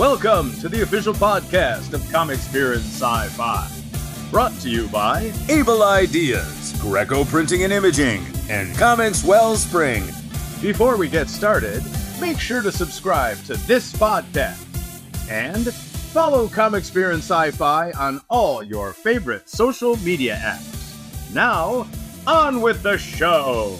Welcome to the official podcast of Comics Beer and Sci-Fi. Brought to you by Able Ideas, Greco Printing and Imaging, and Comics Wellspring. Before we get started, make sure to subscribe to this podcast and follow Comics Beer and Sci-Fi on all your favorite social media apps. Now, on with the show!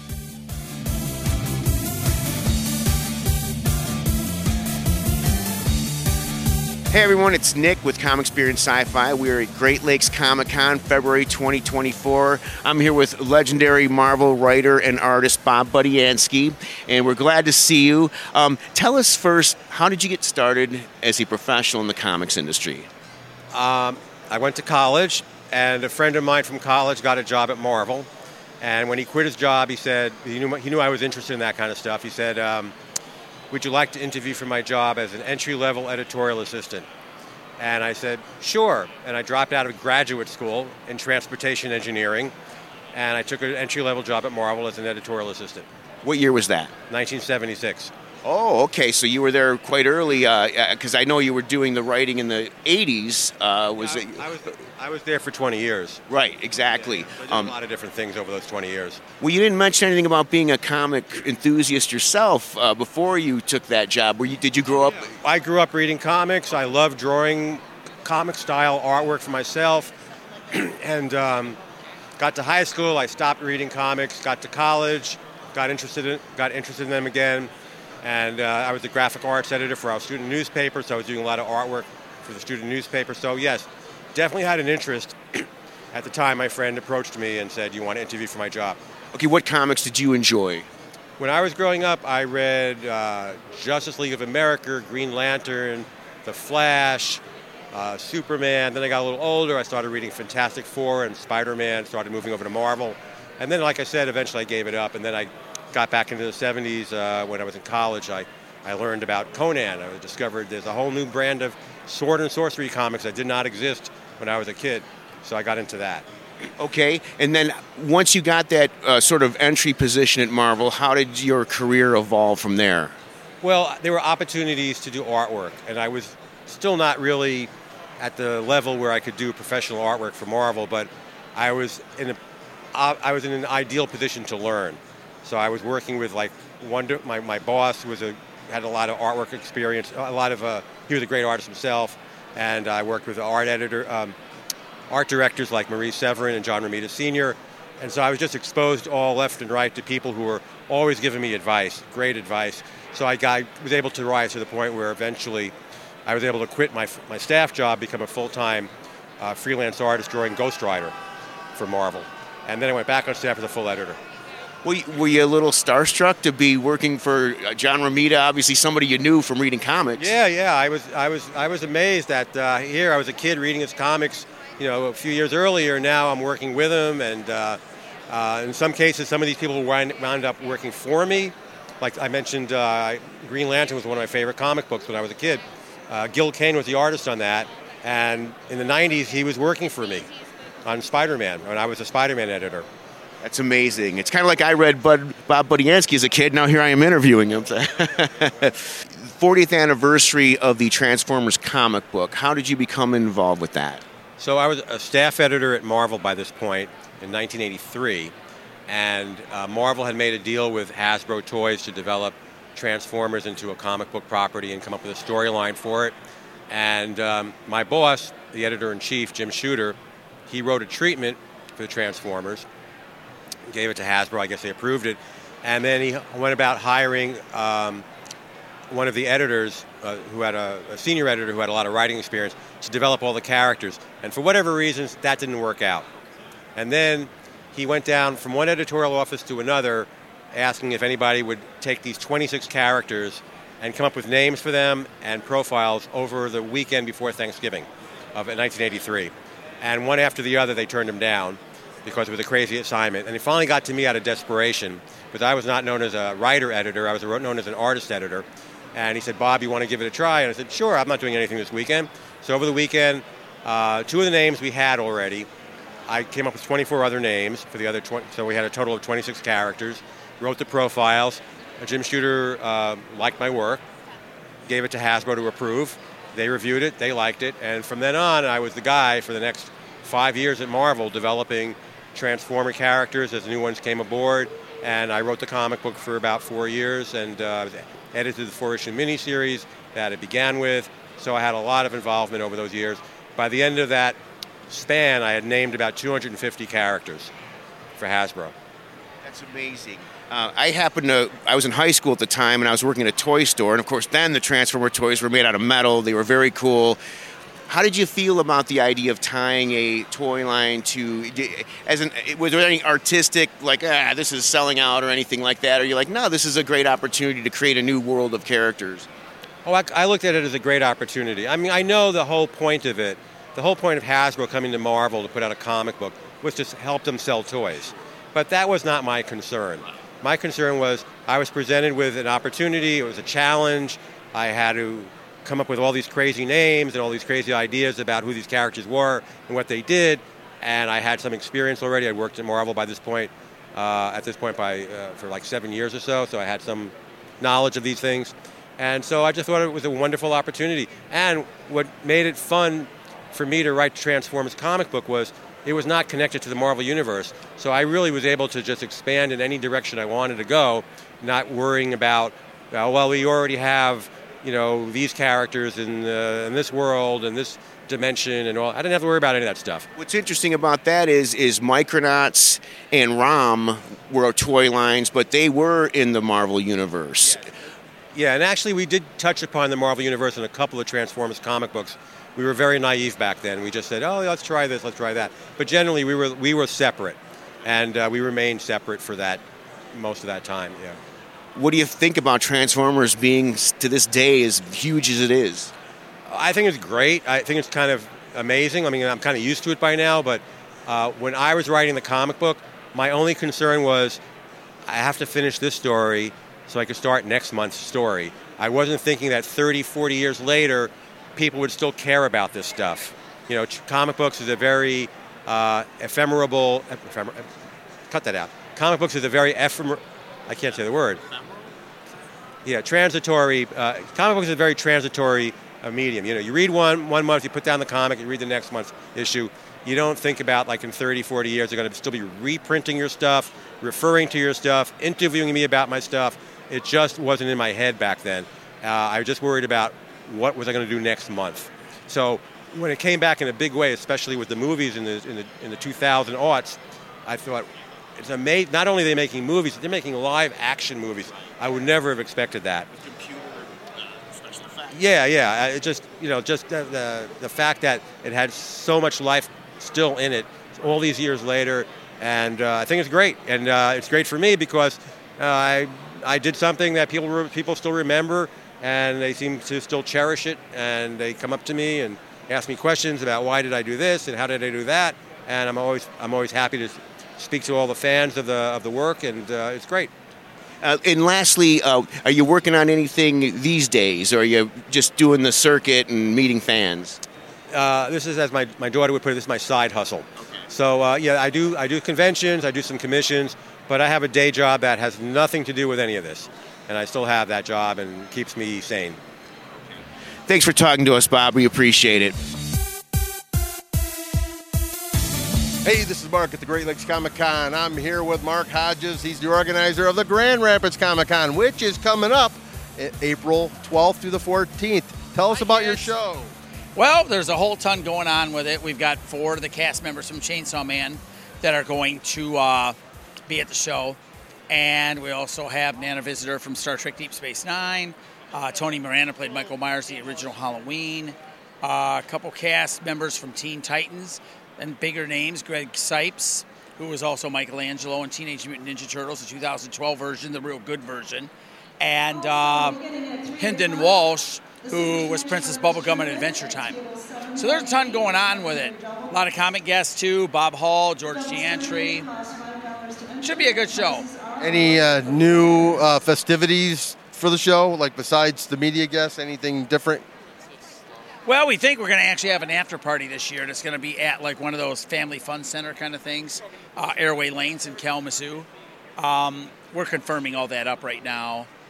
Hey everyone, it's Nick with Comics Beer and Sci-Fi. We are at Great Lakes Comic Con, February 2024. I'm here with legendary Marvel writer and artist Bob Budiansky, and we're glad to see you. Tell us first, how did you get started as a professional in the comics industry? I went to college, and a friend of mine from college got a job at Marvel. And when he quit his job, he said, he knew I was interested in that kind of stuff. He said, would you like to interview for my job as an entry-level editorial assistant? And I said, sure. And I dropped out of graduate school in transportation engineering, and I took an entry-level job at Marvel as an editorial assistant. What year was that? 1976. Oh, okay, so you were there quite early, because I know you were doing the writing in the 80s. I was there for 20 years. Right, exactly. Yeah, so I did a lot of different things over those 20 years. Well, you didn't mention anything about being a comic enthusiast yourself before you took that job. Did you grow up? I grew up reading comics. I love drawing comic-style artwork for myself. And got to high school, I stopped reading comics. Got to college, got interested in them again. And I was the graphic arts editor for our student newspaper, so I was doing a lot of artwork for the student newspaper. So yes, definitely had an interest. At the time, my friend approached me and said, you want to interview for my job? Okay, what comics did you enjoy? When I was growing up, I read Justice League of America, Green Lantern, The Flash, Superman. Then I got a little older, I started reading Fantastic Four and Spider-Man, started moving over to Marvel. And then, like I said, eventually I gave it up, and then I got back into the 70s when I was in college. I learned about Conan. I discovered there's a whole new brand of sword and sorcery comics that did not exist when I was a kid. So I got into that. Okay, and then once you got that sort of entry position at Marvel, how did your career evolve from there? Well, there were opportunities to do artwork, and I was still not really at the level where I could do professional artwork for Marvel, but I was in an ideal position to learn. So I was working with my boss had a lot of artwork experience. He was a great artist himself, and I worked with art directors like Marie Severin and John Romita Sr. And so I was just exposed all left and right to people who were always giving me advice, great advice. So I was able to rise to the point where eventually I was able to quit my staff job, become a full-time freelance artist drawing Ghost Rider for Marvel. And then I went back on staff as a full editor. Were you a little starstruck to be working for John Romita, obviously somebody you knew from reading comics? Yeah. I was amazed that here I was a kid reading his comics, a few years earlier. Now I'm working with him, and in some cases, some of these people wound up working for me. Like I mentioned, Green Lantern was one of my favorite comic books when I was a kid. Gil Kane was the artist on that, and in the 90s, he was working for me on Spider-Man when I was a Spider-Man editor. That's amazing. It's kind of like I read Bob Budiansky as a kid. Now here I am interviewing him. 40th anniversary of the Transformers comic book. How did you become involved with that? So I was a staff editor at Marvel by this point in 1983. And Marvel had made a deal with Hasbro Toys to develop Transformers into a comic book property and come up with a storyline for it. And my boss, the editor-in-chief, Jim Shooter, he wrote a treatment for the Transformers. Gave it to Hasbro. I guess they approved it. And then he went about hiring one of the editors, who had a senior editor who had a lot of writing experience, to develop all the characters. And for whatever reasons, that didn't work out. And then he went down from one editorial office to another, asking if anybody would take these 26 characters and come up with names for them and profiles over the weekend before Thanksgiving of 1983. And one after the other, they turned him down because it was a crazy assignment. And it finally got to me out of desperation, because I was not known as a writer-editor. I was known as an artist-editor. And he said, Bob, you want to give it a try? And I said, sure, I'm not doing anything this weekend. So over the weekend, 2 of the names we had already. I came up with 24 other names for the other 20, so we had a total of 26 characters. Wrote the profiles. Jim Shooter liked my work. gave it to Hasbro to approve. They reviewed it, they liked it, and from then on, I was the guy for the next 5 years at Marvel developing Transformer characters as new ones came aboard, and I wrote the comic book for about 4 years, and I was edited the 4-issue miniseries that it began with, so I had a lot of involvement over those years. By the end of that span, I had named about 250 characters for Hasbro. That's amazing. I was in high school at the time, and I was working at a toy store, and of course then the Transformer toys were made out of metal. They were very cool. How did you feel about the idea of tying a toy line to, was there any artistic, like, this is selling out or anything like that? Or you're like, no, this is a great opportunity to create a new world of characters? Oh, I looked at it as a great opportunity. I mean, I know the whole point of it, the whole point of Hasbro coming to Marvel to put out a comic book was to help them sell toys. But that was not my concern. My concern was I was presented with an opportunity, it was a challenge, I had to come up with all these crazy names and all these crazy ideas about who these characters were and what they did, and I had some experience already. I worked at Marvel by this point, for like 7 years or so I had some knowledge of these things. And so I just thought it was a wonderful opportunity. And what made it fun for me to write Transformers comic book was it was not connected to the Marvel Universe. So I really was able to just expand in any direction I wanted to go, not worrying about, well, we already have, these characters in this world and this dimension and all. I didn't have to worry about any of that stuff. What's interesting about that is Micronauts and ROM were toy lines, but they were in the Marvel Universe. Yeah, and actually we did touch upon the Marvel Universe in a couple of Transformers comic books. We were very naive back then. We just said, let's try this, let's try that. But generally we were separate, and we remained separate for that most of that time, yeah. What do you think about Transformers being, to this day, as huge as it is? I think it's great. I think it's kind of amazing. I mean, I'm kind of used to it by now, but when I was writing the comic book, my only concern was I have to finish this story so I could start next month's story. I wasn't thinking that 30, 40 years later, people would still care about this stuff. Comic books is a very ephemeral. Cut that out. Comic books is a very I can't say the word. Yeah, transitory. Comic books is a very transitory medium. You read one month, you put down the comic, you read the next month's issue. You don't think about, like, in 30, 40 years, they're going to still be reprinting your stuff, referring to your stuff, interviewing me about my stuff. It just wasn't in my head back then. I was just worried about what was I going to do next month. So when it came back in a big way, especially with the movies in the 2000 aughts, I thought, it's amazing. Not only are they making movies, they're making live action movies. I would never have expected that. Computer, special effects. Yeah. It just the fact that it had so much life still in it all these years later, and I think it's great. And it's great for me because I did something that people still remember, and they seem to still cherish it. And they come up to me and ask me questions about why did I do this and how did I do that. And I'm always happy to speak to all the fans of the work, and it's great. And lastly, are you working on anything these days, or are you just doing the circuit and meeting fans? This is, as my daughter would put it, this is my side hustle. Okay. So I do conventions, I do some commissions, but I have a day job that has nothing to do with any of this, and I still have that job and keeps me sane. Thanks for talking to us, Bob. We appreciate it. Hey, this is Mark at the Great Lakes Comic Con. I'm here with Mark Hodges. He's the organizer of the Grand Rapids Comic Con, which is coming up April 12th through the 14th. Tell us about your show. Well, there's a whole ton going on with it. We've got 4 of the cast members from Chainsaw Man that are going to be at the show. And we also have Nana Visitor from Star Trek Deep Space Nine. Tony Miranda played Michael Myers, the original Halloween. A couple cast members from Teen Titans. And bigger names, Greg Sipes, who was also Michelangelo in Teenage Mutant Ninja Turtles, the 2012 version, the real good version. And Hynden Walsh, who was Princess Bubblegum in Adventure Time. So there's a ton going on with it. A lot of comic guests, too. Bob Hall, George Giantry. Should be a good show. Any new festivities for the show, like besides the media guests, anything different? Well, we think we're going to actually have an after party this year. And it's going to be at like one of those family fun center kind of things, Airway Lanes in Kalamazoo. We're confirming all that up right now.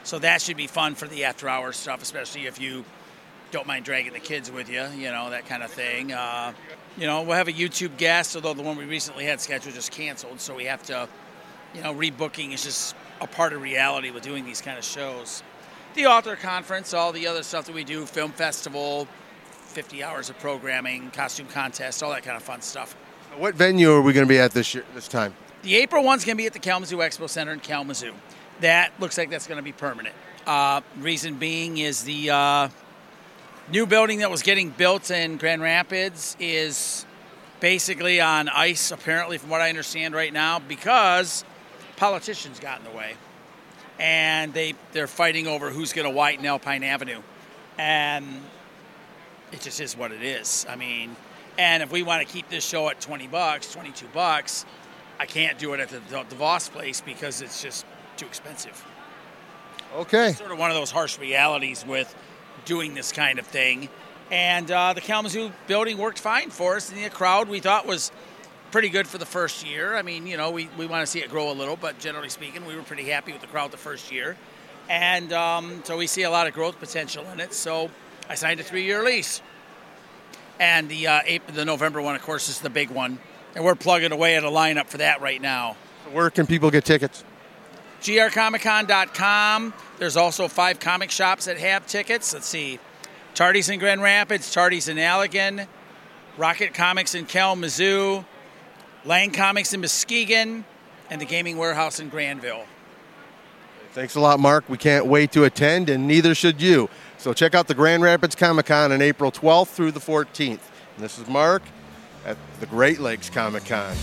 So that should be fun for the after-hours stuff, especially if you don't mind dragging the kids with you, that kind of thing. We'll have a YouTube guest, although the one we recently had scheduled just canceled, so we have to, rebooking is just a part of reality with doing these kind of shows. The author conference, all the other stuff that we do, film festival, 50 hours of programming, costume contest, all that kind of fun stuff. What venue are we going to be at this time? The April one's going to be at the Kalamazoo Expo Center in Kalamazoo. That looks like that's going to be permanent. Reason being is the new building that was getting built in Grand Rapids is basically on ice, apparently, from what I understand right now, because politicians got in the way. And they're fighting over who's going to widen Alpine Avenue. And it just is what it is. I mean, and if we want to keep this show at $20, $22, I can't do it at the Voss place because it's just too expensive. Okay. It's sort of one of those harsh realities with doing this kind of thing. And the Kalamazoo building worked fine for us. And the crowd we thought was pretty good for the first year. I mean, we want to see it grow a little, but generally speaking, we were pretty happy with the crowd the first year. And so we see a lot of growth potential in it. So I signed a 3-year lease. And the November one, of course, is the big one. And we're plugging away at a lineup for that right now. Where can people get tickets? grcomiccon.com. There's also 5 comic shops that have tickets. Let's see. Tardy's in Grand Rapids, Tardy's in Allegan, Rocket Comics in Kalamazoo, Lang Comics in Muskegon, and the Gaming Warehouse in Granville. Thanks a lot, Mark. We can't wait to attend, and neither should you. So check out the Grand Rapids Comic-Con on April 12th through the 14th. And this is Mark at the Great Lakes Comic-Con.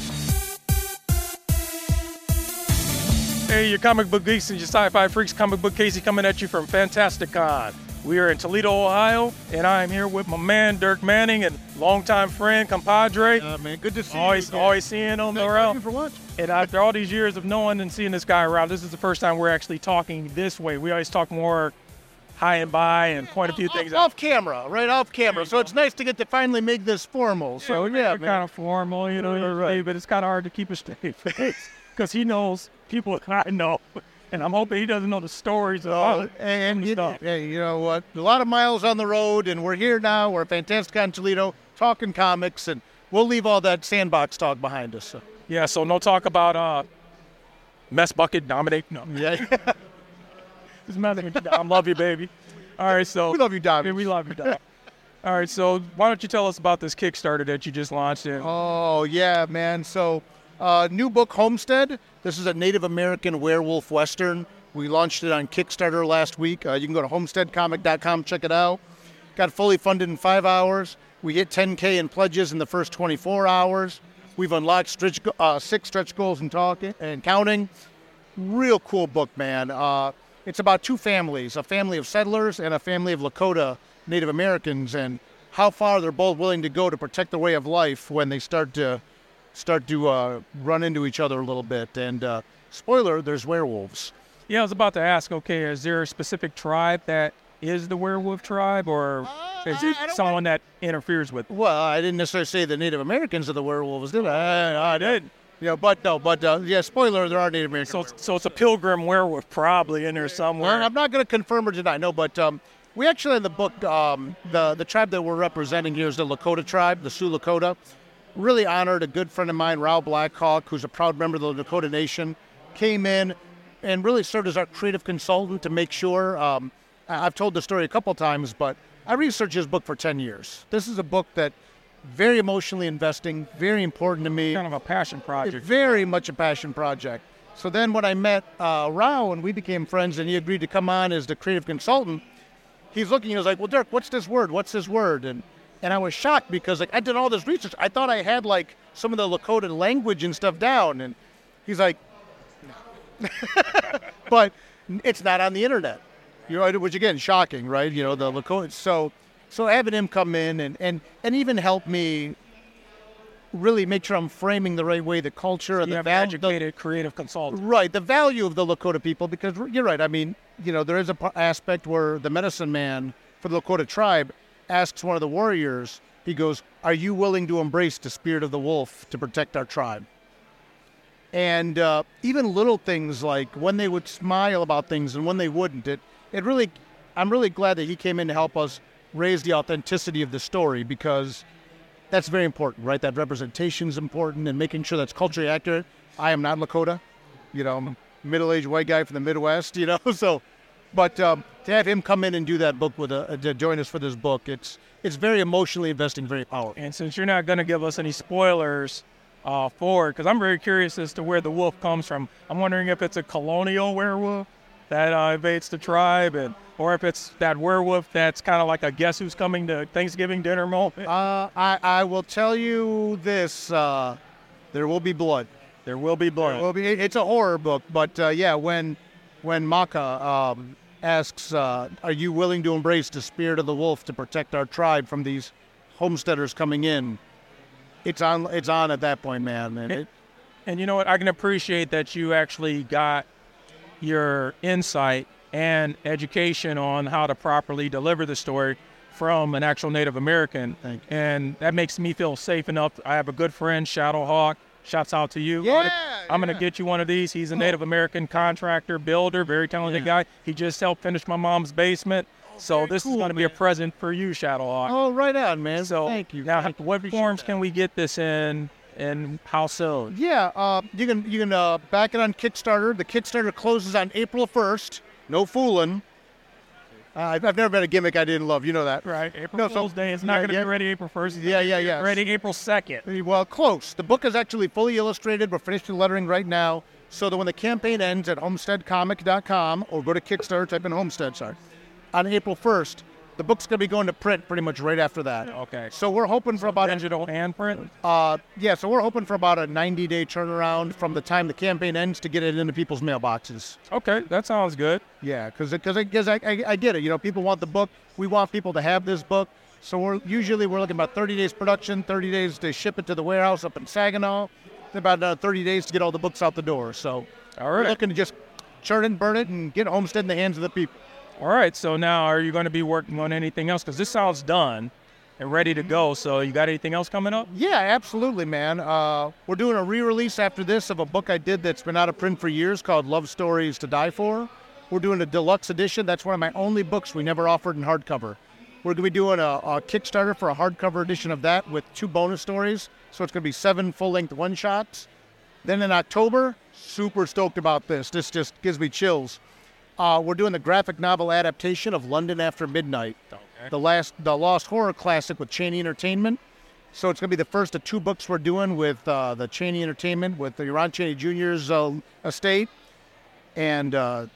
Hey, your comic book geeks and your sci-fi freaks, Comic Book Casey coming at you from Fantastic Con. We are in Toledo, Ohio, and I am here with my man, Dirk Manning, and longtime friend, compadre. Man, good to see you. Always seeing him around. For lunch. And after all these years of knowing and seeing this guy around, this is the first time we're actually talking this way. We always talk more high and by and point a few things out. Off camera, right off camera. So it's nice to get to finally make this formal. So yeah, we're kind of formal, right. But it's kind of hard to keep a straight face because he knows people that I know. And I'm hoping he doesn't know the stories of all stuff. You know what? A lot of miles on the road, and we're here now. We're at Fantastic Con Toledo talking comics, and we'll leave all that sandbox talk behind us. So. Yeah, so no talk about mess bucket dominate. No. Yeah. Just messing with you, Dom. Love you, baby. All right, so we love you, Dom. Yeah, we love you, Dom. All right, so why don't you tell us about this Kickstarter that you just launched in? Oh, yeah, man. So new book, Homestead. This is a Native American werewolf Western. We launched it on Kickstarter last week. You can go to homesteadcomic.com, check it out. Got fully funded in 5 hours. We hit 10K in pledges in the first 24 hours. We've unlocked 6 stretch goals and counting. Real cool book, man. It's about 2 families, a family of settlers and a family of Lakota Native Americans, and how far they're both willing to go to protect their way of life when they start to run into each other a little bit. And spoiler, there's werewolves. Yeah, I was about to ask, okay, is there a specific tribe that is the werewolf tribe, or is it someone that interferes with? Well, I didn't necessarily say the Native Americans are the werewolves, did I? I did. Yeah, but spoiler, there are Native Americans. So it's a pilgrim werewolf probably in there somewhere. Well, I'm not going to confirm or deny, no, but we actually in the book, the tribe that we're representing here is the Lakota tribe, the Sioux Lakota. Really honored a good friend of mine, Raul Blackhawk, who's a proud member of the Lakota Nation, came in and really served as our creative consultant to make sure. I've told the story a couple times, but I researched his book for 10 years. This is a book that very emotionally investing, very important to me. Kind of a passion project. Very much a passion project. So then when I met Raul and we became friends and he agreed to come on as the creative consultant, he's looking, he was like, well, Dirk, what's this word? What's this word? And I was shocked because I did all this research. I thought I had some of the Lakota language and stuff down. And he's like, no. But it's not on the internet. Which again, shocking, right? The Lakota. So having him come in and even help me really make sure I'm framing the right way, the culture and the value. Educated, creative consultant. Right, the value of the Lakota people, because you're right. I mean, there is an aspect where the medicine man for the Lakota tribe asks one of the warriors, he goes, are you willing to embrace the spirit of the wolf to protect our tribe? And even little things like when they would smile about things and when they wouldn't. I'm really glad that he came in to help us raise the authenticity of the story, because that's very important, right? That representation is important and making sure that's culturally accurate. I am not Lakota. I'm a middle-aged white guy from the Midwest, so. But to have him come in and do that book to join us for this book, it's very emotionally investing, very powerful. And since you're not going to give us any spoilers for it, because I'm very curious as to where the wolf comes from. I'm wondering if it's a colonial werewolf that invades the tribe, or if it's that werewolf that's kind of like a guess who's coming to Thanksgiving dinner moment. I will tell you this: there will be blood. There will be blood. It's a horror book, but when Maka asks, "Are you willing to embrace the spirit of the wolf to protect our tribe from these homesteaders coming in?" It's on at that point, man. And you know what? I can appreciate that you actually got your insight and education on how to properly deliver the story from an actual Native American. Thank you. And that makes me feel safe enough. I have a good friend, Shadowhawk. Shouts out to you. I'm going to get you one of these. He's a Native American contractor, builder, very talented guy. He just helped finish my mom's basement. So this is going to be a present for you, Shadowhawk. Oh, right on, man. So thank you. Now, what forms can we get this in, and how soon? Yeah, you can back it on Kickstarter. The Kickstarter closes on April 1st. No fooling. I've never been a gimmick I didn't love. You know that. Right. April Fool's Day is not going to be ready April 1st. Yeah. Ready April 2nd. Well, close. The book is actually fully illustrated. We're finishing the lettering right now. So that when the campaign ends at homesteadcomic.com, or go to Kickstarter, type in Homestead, on April 1st, the book's going to be going to print pretty much right after that. Okay. So we're hoping for about digital and print? So we're hoping for about a 90-day turnaround from the time the campaign ends to get it into people's mailboxes. Okay, that sounds good. Yeah, because I get it. People want the book. We want people to have this book. So we're looking about 30 days production, 30 days to ship it to the warehouse up in Saginaw, about 30 days to get all the books out the door. So we're looking to just churn it and burn it and get Homestead in the hands of the people. All right, so now are you going to be working on anything else? Because this sounds done and ready to go. So you got anything else coming up? Yeah, absolutely, man. We're doing a re-release after this of a book I did that's been out of print for years called Love Stories to Die For. We're doing a deluxe edition. That's one of my only books we never offered in hardcover. We're going to be doing a Kickstarter for a hardcover edition of that with 2 bonus stories. So it's going to be 7 full-length one-shots. Then in October, super stoked about this. This just gives me chills. We're doing the graphic novel adaptation of London After Midnight, the lost horror classic with Cheney Entertainment. So it's going to be the first of 2 books we're doing with the Cheney Entertainment, with the Ron Cheney Jr.'s estate. And,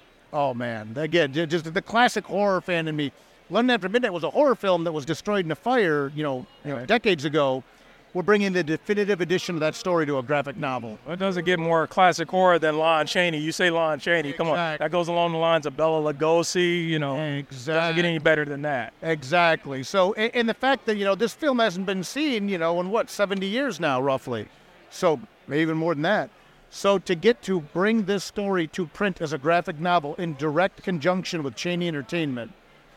oh man, again, just the classic horror fan in me. London After Midnight was a horror film that was destroyed in a fire, decades ago. We're bringing the definitive edition of that story to a graphic novel. It doesn't get more classic horror than Lon Chaney. You say Lon Chaney, come on. That goes along the lines of Bela Lugosi, Exactly. Doesn't get any better than that. Exactly. So, and the fact that, this film hasn't been seen, in 70 years now, roughly. So, maybe even more than that. So, to get to bring this story to print as a graphic novel in direct conjunction with Cheney Entertainment,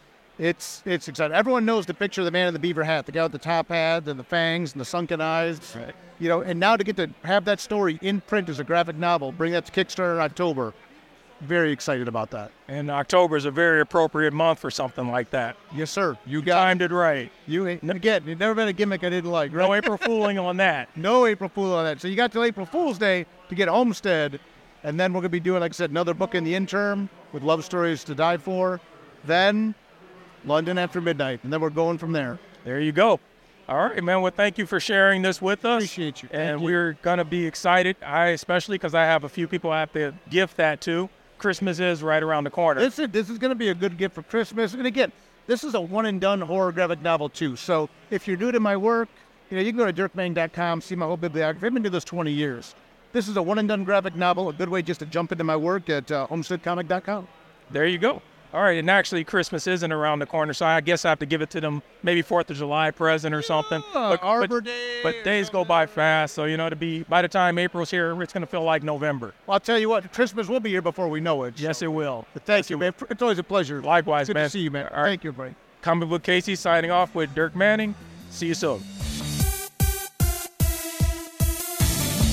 it's exciting. Everyone knows the picture of the man in the beaver hat, the guy with the top hat and the fangs and the sunken eyes. Right. And now to get to have that story in print as a graphic novel, bring that to Kickstarter in October. Very excited about that. And October is a very appropriate month for something like that. Yes, sir. You timed it right. You've never been a gimmick I didn't like. Right? No April Fooling on that. No April Fool on that. So you got till April Fool's Day to get Homestead, and then we're going to be doing, like I said, another book in the interim with Love Stories to Die For. Then London After Midnight, and then we're going from there. There you go. All right, man. Well, thank you for sharing this with us. Appreciate you. And we're going to be excited, especially because I have a few people I have to gift that to. Christmas is right around the corner. This is going to be a good gift for Christmas. And again, this is a one-and-done horror graphic novel, too. So if you're new to my work, you can go to dirkmang.com, see my whole bibliography. I've been doing this 20 years. This is a one-and-done graphic novel, a good way just to jump into my work at homesteadcomic.com. There you go. All right, and actually Christmas isn't around the corner, so I guess I have to give it to them, maybe 4th of July present or something. Arbor Day. But days go by fast, so by the time April's here, it's going to feel like November. Well, I'll tell you what, Christmas will be here before we know it. Yes, it will. But thank you, man. It's always a pleasure. Likewise, Good man. to see you, man. All right. Thank you, buddy. Comic Book Casey signing off with Dirk Manning. See you soon.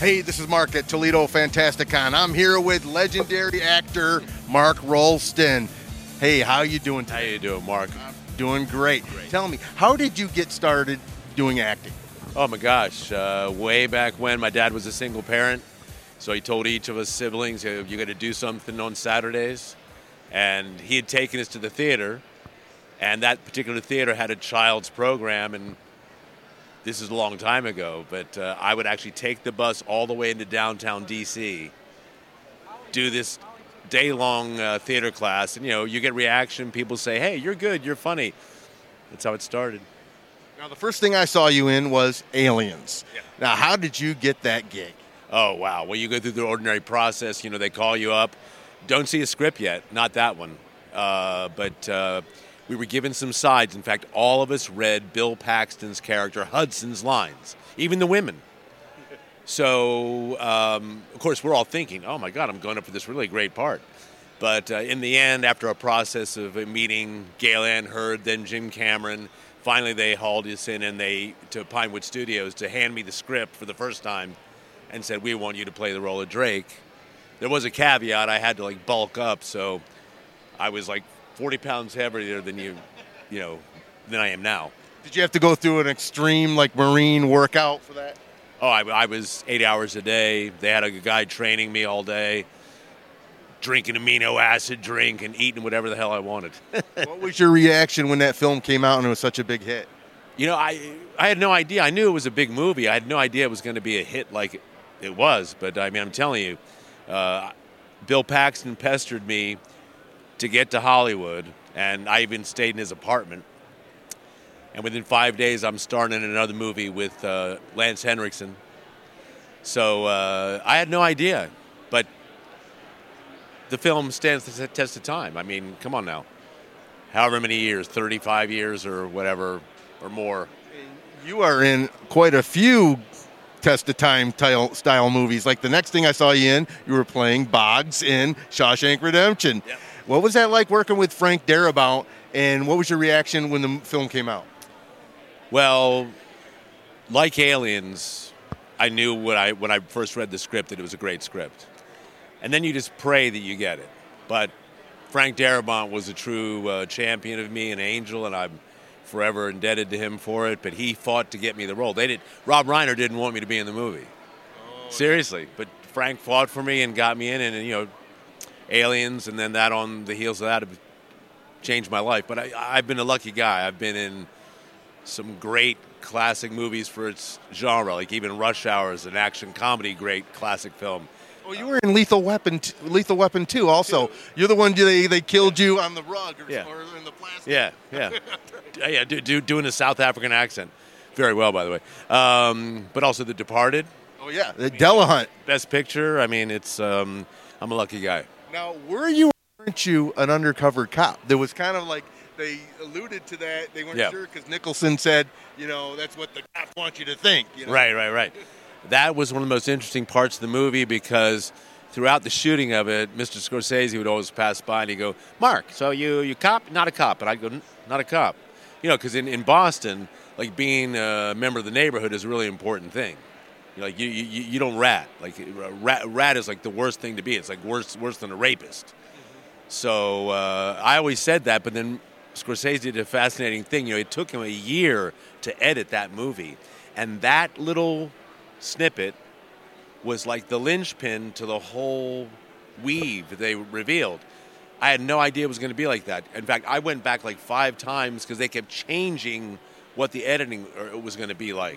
Hey, this is Mark at Toledo Fantasticon. I'm here with legendary actor Mark Rolston. Hey, how you doing today? How you doing, Mark? I'm doing great. Tell me, how did you get started doing acting? Oh my gosh, way back when my dad was a single parent, so he told each of us siblings, you got to do something on Saturdays, and he had taken us to the theater, and that particular theater had a child's program, and this is a long time ago, but I would actually take the bus all the way into downtown D.C., do this day-long theater class, and you get reaction. People say, hey, you're good, you're funny. That's how it started. Now, the first thing I saw you in was Aliens. Yeah. Now, how did you get that gig? Oh, wow. Well, you go through the ordinary process. They call you up. Don't see a script yet. Not that one. But we were given some sides. In fact, all of us read Bill Paxton's character Hudson's lines, even the women. So, of course, we're all thinking, oh, my God, I'm going up for this really great part. But in the end, after a process of meeting Gail Ann Hurd, then Jim Cameron, finally they hauled us in to Pinewood Studios to hand me the script for the first time and said, we want you to play the role of Drake. There was a caveat. I had to, bulk up, so I was, 40 pounds heavier than than I am now. Did you have to go through an extreme, Marine workout for that? Oh, I was 8 hours a day. They had a guy training me all day, drinking amino acid drink and eating whatever the hell I wanted. What was your reaction when that film came out and it was such a big hit? I had no idea. I knew it was a big movie. I had no idea it was going to be a hit like it was. But, I'm telling you, Bill Paxton pestered me to get to Hollywood, and I even stayed in his apartment. And within 5 days, I'm starring in another movie with Lance Henriksen. So I had no idea. But the film stands the test of time. Come on now. However many years, 35 years or whatever, or more. You are in quite a few test of time style movies. Like the next thing I saw you in, you were playing Boggs in Shawshank Redemption. Yep. What was that like working with Frank Darabont, and what was your reaction when the film came out? Well, like Aliens, I knew when I first read the script that it was a great script. And then you just pray that you get it. But Frank Darabont was a true champion of me, an angel, and I'm forever indebted to him for it. But he fought to get me the role. Rob Reiner didn't want me to be in the movie. Seriously. But Frank fought for me and got me in, and Aliens, and then that on the heels of that have changed my life. But I've been a lucky guy. I've been in some great classic movies for its genre, like even Rush Hour is an action comedy, great classic film. Oh, you were in Lethal Weapon 2 also. You're the one they killed you on the rug or in the plastic. Yeah. Doing a South African accent. Very well, by the way. But also The Departed. Oh, yeah. The Delahunt. Best Picture. It's I'm a lucky guy. Now, weren't you an undercover cop? There was kind of they alluded to that. They weren't sure because Nicholson said, that's what the cops want you to think. Right. That was one of the most interesting parts of the movie because throughout the shooting of it, Mr. Scorsese would always pass by and he'd go, Mark, so you cop? Not a cop. And I'd go, not a cop. Because in Boston, being a member of the neighborhood is a really important thing. You don't rat. Rat is the worst thing to be. It's worse than a rapist. So I always said that, but then Scorsese did a fascinating thing. It took him a year to edit that movie. And that little snippet was like the linchpin to the whole weave that they revealed. I had no idea it was going to be like that. In fact, I went back 5 times because they kept changing what the editing was going to be like.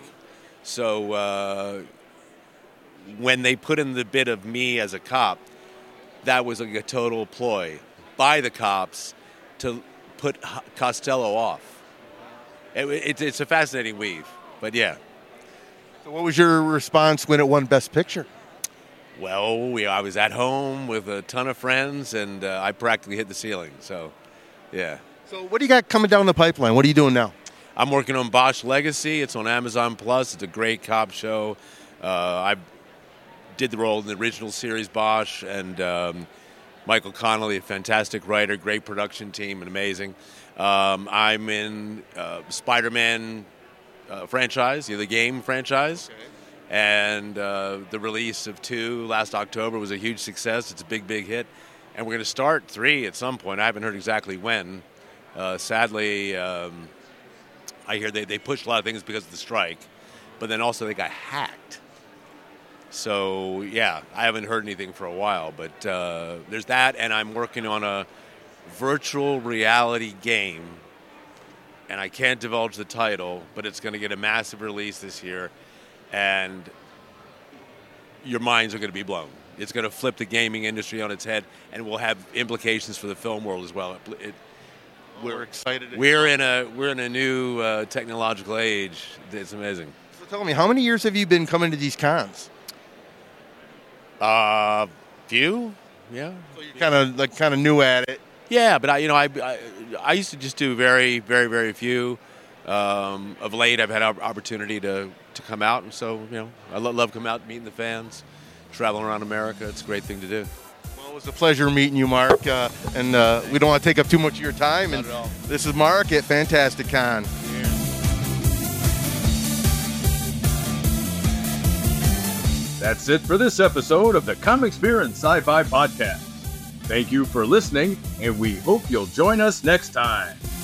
So when they put in the bit of me as a cop, that was a total ploy by the cops to put Costello off. It's a fascinating weave, but yeah. So what was your response when it won Best Picture? Well, I was at home with a ton of friends, and I practically hit the ceiling. So, yeah. So what do you got coming down the pipeline? What are you doing now? I'm working on Bosch Legacy. It's on Amazon Plus. It's a great cop show. I did the role in the original series Bosch, and Michael Connolly, a fantastic writer, great production team, and amazing. I'm in Spider-Man franchise, the game franchise. And the release of 2 last October was a huge success. It's a big, big hit. And we're going to start 3 at some point. I haven't heard exactly when. Sadly, I hear they pushed a lot of things because of the strike, but then also they got hacked. So, yeah, I haven't heard anything for a while. But there's that, and I'm working on a virtual reality game. And I can't divulge the title, but it's going to get a massive release this year. And your minds are going to be blown. It's going to flip the gaming industry on its head, and will have implications for the film world as well. We're excited. We're in a new technological age. It's amazing. So tell me, how many years have you been coming to these cons? Few, yeah. So you're kind of new at it. Yeah, but I used to just do very, very, very few. Of late, I've had opportunity to come out, and so I love coming out, meeting the fans, traveling around America. It's a great thing to do. Well, it was a pleasure meeting you, Mark, and we don't want to take up too much of your time. Not at all. This is Mark at Fantastic Con. That's it for this episode of the Comic Experience Sci-Fi Podcast. Thank you for listening, and we hope you'll join us next time.